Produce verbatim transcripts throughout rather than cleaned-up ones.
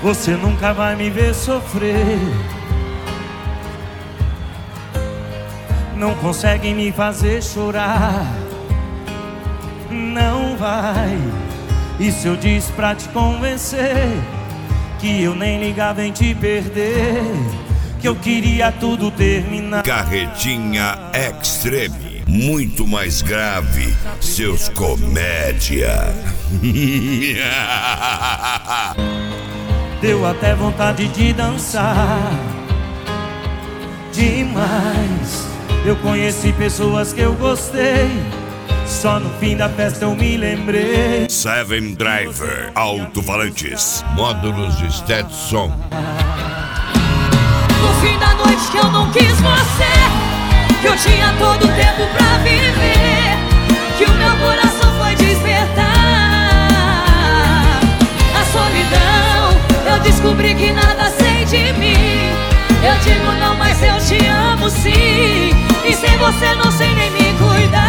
Você nunca vai me ver sofrer. Não consegue me fazer chorar. Não vai. E se eu disse pra te convencer que eu nem ligava em te perder, que eu queria tudo terminar. Carretinha Extreme, muito mais grave, seus comédia. Deu até vontade de dançar demais. Eu conheci pessoas que eu gostei, só no fim da festa eu me lembrei. Seven Driver, alto-falantes, módulos de Stetson. No fim da noite que eu não quis você, que eu tinha todo o tempo pra viver, que o meu coração foi despertar. A solidão, eu descobri que nada sei de mim. Eu digo não, mas eu te amo sim. E sem você não sei nem me cuidar.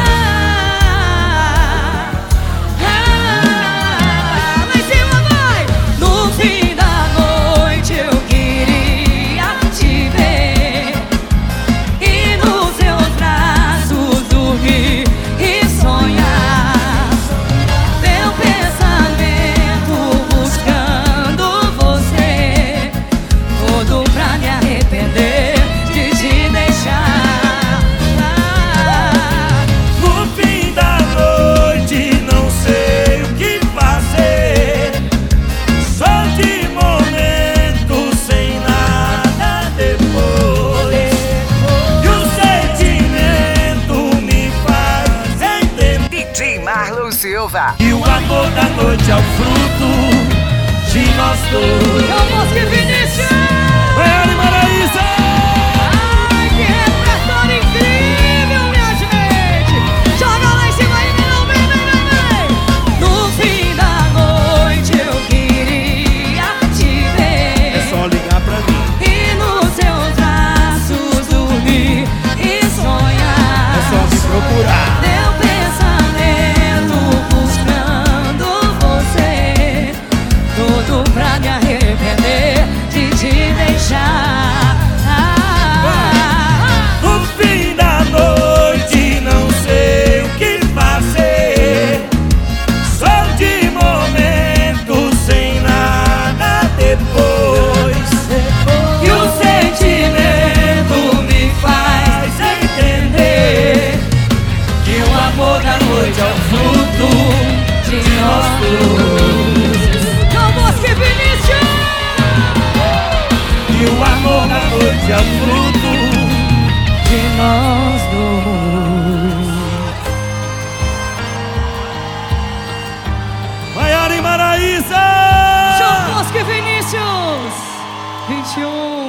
Ah, mas ela vai. No fim da noite eu queria te ver e nos seus braços dormir e sonhar. Meu pensamento buscando você, todo pra me arrepender de te deixar. No fim da noite não sei o que fazer, só de momento sem nada depois. E o sentimento me faz entender D J Marlon Silva. que o amor da noite é o fruto de nós dois. Eu Bosque Vinícius! Maiara Maraíza! Ai, que repertório incrível, minha gente! Joga lá em cima aí, não, vem, vem, vem, vem! No fim da noite eu queria te ver É só ligar pra mim, e nos seus braços dormir e sonhar. é só me procurar. Meu pensamento buscando você, tudo pra me arrepender de te deixar. No fim da noite não sei o que fazer, só de momento sem nada depois. E o sentimento me faz entender que o amor da noite é o fruto de nós dois. João Bosque Vinícius! E o amor da noite é o fruto de nós dois. Maiara e Maraíza! João Bosque Vinícius! vinte e um